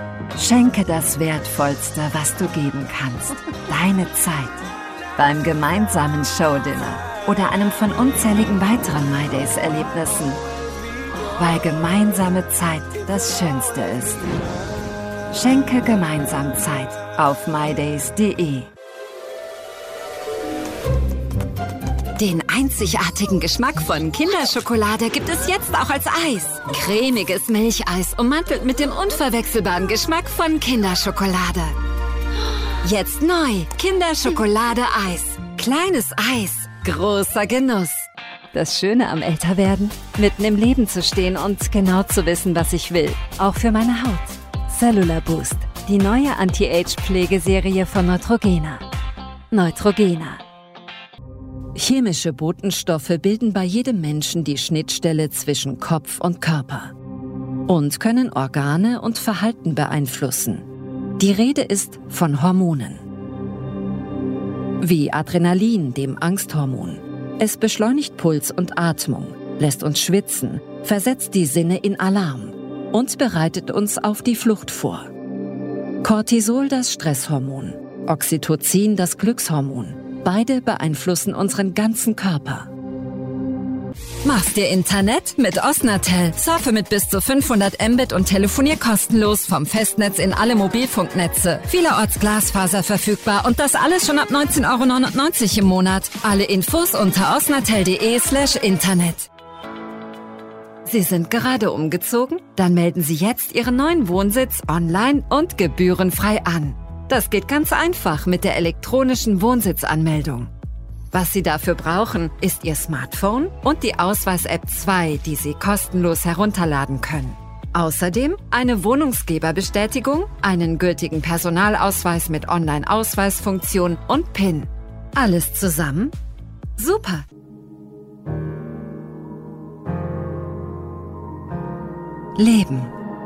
Schenke das Wertvollste, was du geben kannst. Deine Zeit. Beim gemeinsamen Showdinner oder einem von unzähligen weiteren MyDays-Erlebnissen. Weil gemeinsame Zeit das Schönste ist. Schenke gemeinsam Zeit auf mydays.de. Den einzigartigen Geschmack von Kinderschokolade gibt es jetzt auch als Eis. Cremiges Milcheis ummantelt mit dem unverwechselbaren Geschmack von Kinderschokolade. Jetzt neu, Kinderschokolade-Eis. Kleines Eis, großer Genuss. Das Schöne am Älterwerden? Mitten im Leben zu stehen und genau zu wissen, was ich will. Auch für meine Haut. Cellular Boost, die neue Anti-Age-Pflegeserie von Neutrogena. Neutrogena. Chemische Botenstoffe bilden bei jedem Menschen die Schnittstelle zwischen Kopf und Körper und können Organe und Verhalten beeinflussen. Die Rede ist von Hormonen. Wie Adrenalin, dem Angsthormon. Es beschleunigt Puls und Atmung, lässt uns schwitzen, versetzt die Sinne in Alarm und bereitet uns auf die Flucht vor. Cortisol, das Stresshormon, Oxytocin, das Glückshormon. Beide beeinflussen unseren ganzen Körper. Mach's dir Internet mit Osnatel. Surfe mit bis zu 500 Mbit und telefonier kostenlos vom Festnetz in alle Mobilfunknetze. Vielerorts Glasfaser verfügbar und das alles schon ab 19,99 € im Monat. Alle Infos unter osnatel.de/Internet. Sie sind gerade umgezogen? Dann melden Sie jetzt Ihren neuen Wohnsitz online und gebührenfrei an. Das geht ganz einfach mit der elektronischen Wohnsitzanmeldung. Was Sie dafür brauchen, ist Ihr Smartphone und die Ausweis-App 2, die Sie kostenlos herunterladen können. Außerdem eine Wohnungsgeberbestätigung, einen gültigen Personalausweis mit Online-Ausweisfunktion und PIN. Alles zusammen? Super! Leben.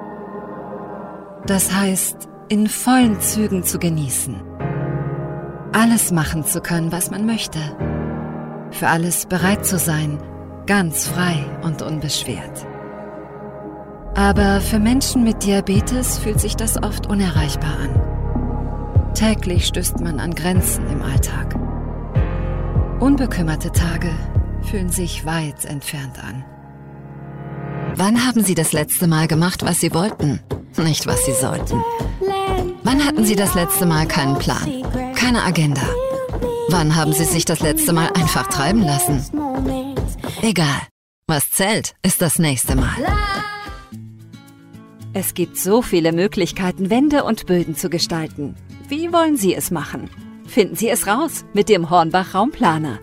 Das heißt, in vollen Zügen zu genießen. Alles machen zu können, was man möchte. Für alles bereit zu sein, ganz frei und unbeschwert. Aber für Menschen mit Diabetes fühlt sich das oft unerreichbar an. Täglich stößt man an Grenzen im Alltag. Unbekümmerte Tage fühlen sich weit entfernt an. Wann haben Sie das letzte Mal gemacht, was Sie wollten? Nicht, was Sie sollten. Wann hatten Sie das letzte Mal keinen Plan? Keine Agenda? Wann haben Sie sich das letzte Mal einfach treiben lassen? Egal. Was zählt, ist das nächste Mal. Es gibt so viele Möglichkeiten, Wände und Böden zu gestalten. Wie wollen Sie es machen? Finden Sie es raus mit dem Hornbach Raumplaner.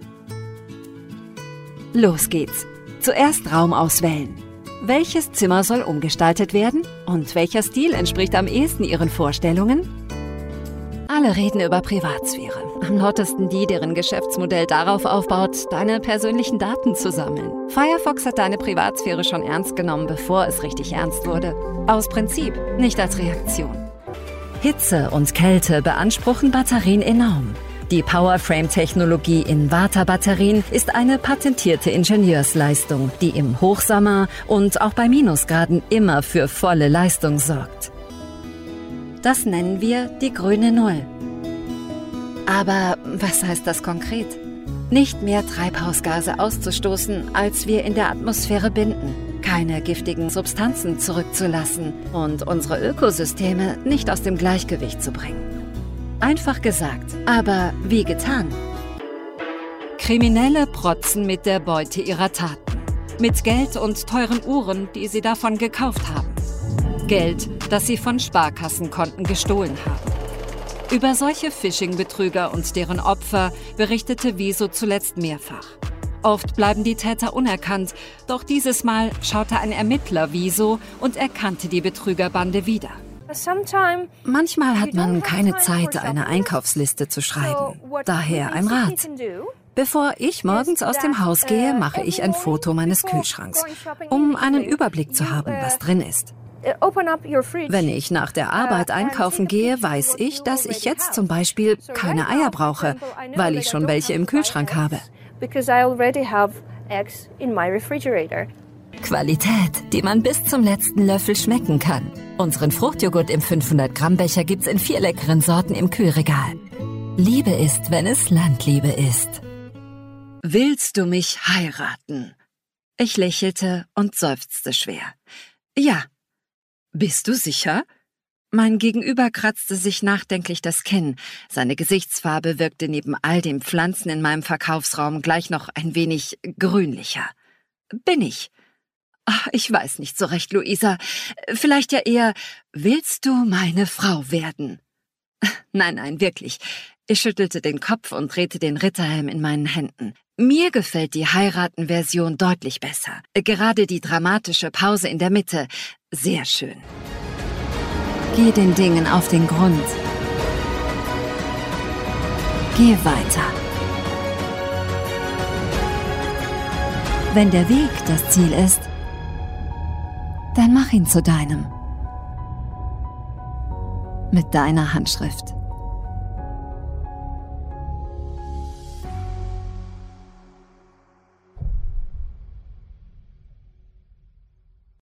Los geht's. Zuerst Raum auswählen. Welches Zimmer soll umgestaltet werden? Und welcher Stil entspricht am ehesten Ihren Vorstellungen? Alle reden über Privatsphäre. Am lautesten die, deren Geschäftsmodell darauf aufbaut, deine persönlichen Daten zu sammeln. Firefox hat deine Privatsphäre schon ernst genommen, bevor es richtig ernst wurde. Aus Prinzip, nicht als Reaktion. Hitze und Kälte beanspruchen Batterien enorm. Die Powerframe-Technologie in Vata-Batterien ist eine patentierte Ingenieursleistung, die im Hochsommer und auch bei Minusgraden immer für volle Leistung sorgt. Das nennen wir die grüne Null. Aber was heißt das konkret? Nicht mehr Treibhausgase auszustoßen, als wir in der Atmosphäre binden, keine giftigen Substanzen zurückzulassen und unsere Ökosysteme nicht aus dem Gleichgewicht zu bringen. Einfach gesagt, aber wie getan? Kriminelle protzen mit der Beute ihrer Taten. Mit Geld und teuren Uhren, die sie davon gekauft haben. Geld, das sie von Sparkassenkonten gestohlen haben. Über solche Phishing-Betrüger und deren Opfer berichtete Wieso zuletzt mehrfach. Oft bleiben die Täter unerkannt, doch dieses Mal schaute ein Ermittler Wieso und erkannte die Betrügerbande wieder. Manchmal hat man keine Zeit, eine Einkaufsliste zu schreiben. Daher ein Rat. Bevor ich morgens aus dem Haus gehe, mache ich ein Foto meines Kühlschranks, um einen Überblick zu haben, was drin ist. Wenn ich nach der Arbeit einkaufen gehe, weiß ich, dass ich jetzt zum Beispiel keine Eier brauche, weil ich schon welche im Kühlschrank habe. Qualität, die man bis zum letzten Löffel schmecken kann. Unseren Fruchtjoghurt im 500-Gramm-Becher gibt's in 4 leckeren Sorten im Kühlregal. Liebe ist, wenn es Landliebe ist. Willst du mich heiraten? Ich lächelte und seufzte schwer. Ja. Bist du sicher? Mein Gegenüber kratzte sich nachdenklich das Kinn. Seine Gesichtsfarbe wirkte neben all den Pflanzen in meinem Verkaufsraum gleich noch ein wenig grünlicher. Bin ich. Ach, ich weiß nicht so recht, Luisa. Vielleicht ja eher, willst du meine Frau werden? Nein, wirklich. Ich schüttelte den Kopf und drehte den Ritterhelm in meinen Händen. Mir gefällt die Heiraten-Version deutlich besser. Gerade die dramatische Pause in der Mitte. Sehr schön. Geh den Dingen auf den Grund. Geh weiter. Wenn der Weg das Ziel ist, dann mach ihn zu deinem. Mit deiner Handschrift.